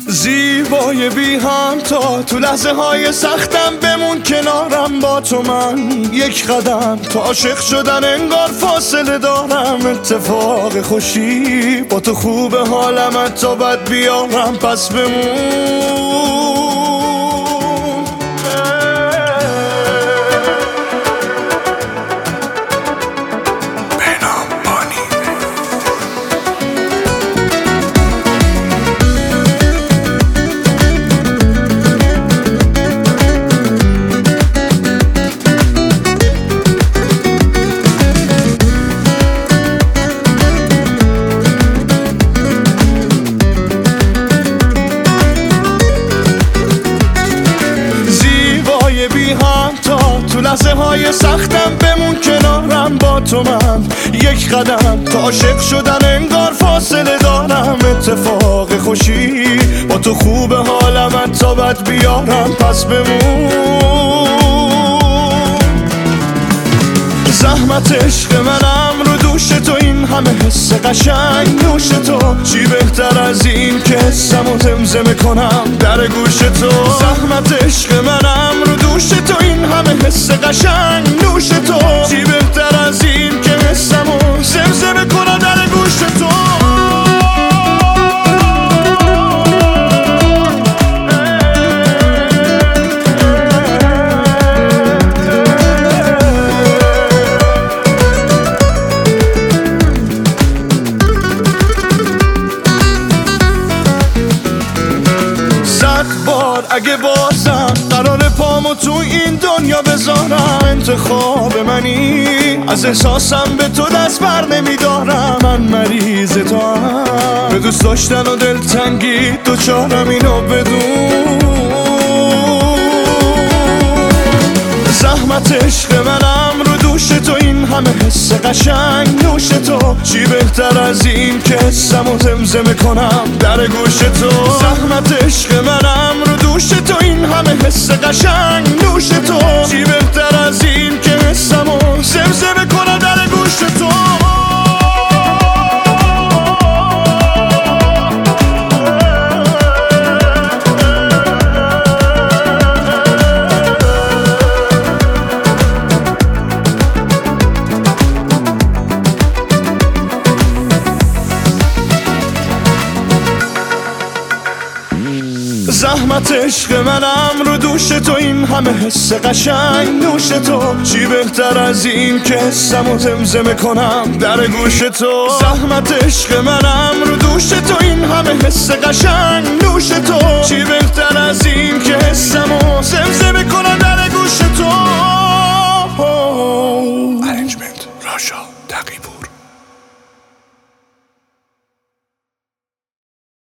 زیبای بی همتا، تو لحظه های سختم بمون کنارم با تو. من یک قدم تو عاشق شدن انگار فاصله دارم. اتفاق خوشی با تو خوبه حالم تا بد بیارم پس بمون. بی همتا، تو لحظه های سختم بمون کنارم با تو. من یک قدم تا عاشق شدن انگار فاصله دارم. اتفاق خوشی با تو خوبه حالم تا بد بیارم پس بمون. زحمت عشق منم رو دوش تو، این همه حس قشنگ نوش تو. چی بهتر از این که حسمو زمزمه کنم در گوش تو. زحمت عشق منم رو دوش تو، این همه حس قشنگ نوش تو. چی بهتر از این که حسمو زمزمه کنم در گوش تو. اگه بازم قرار پامو تو این دنیا بذارم، انتخاب منی، از احساسم به تو دست بر نمیدارم. من مریض تو هم، به دوست داشتن و دلتنگی دوچارم اینو بدون. زحمت عشق منم رو دوش تو، این همه حس قشنگ نوش تو. چی بهتر از این که حسمو زمزمه کنم در گوش تو. زحمت عشق منم رو دوش تو، این همه حس قشنگ نوش تو. چی بهتر از این که حسمو زمزمه کنم در گوش تو. زحمت عشق منم رو دوش تو، این همه حس قشنگ نوش تو. چی بهتر از این که حسمو زمزمه کنم در گوش تو. زحمت عشق منم رو دوش تو، این همه حس قشنگ نوش تو. چی بهتر از این که حسمو زمزمه کنم در گوش تو. ارنجمنت راشا تقی بود.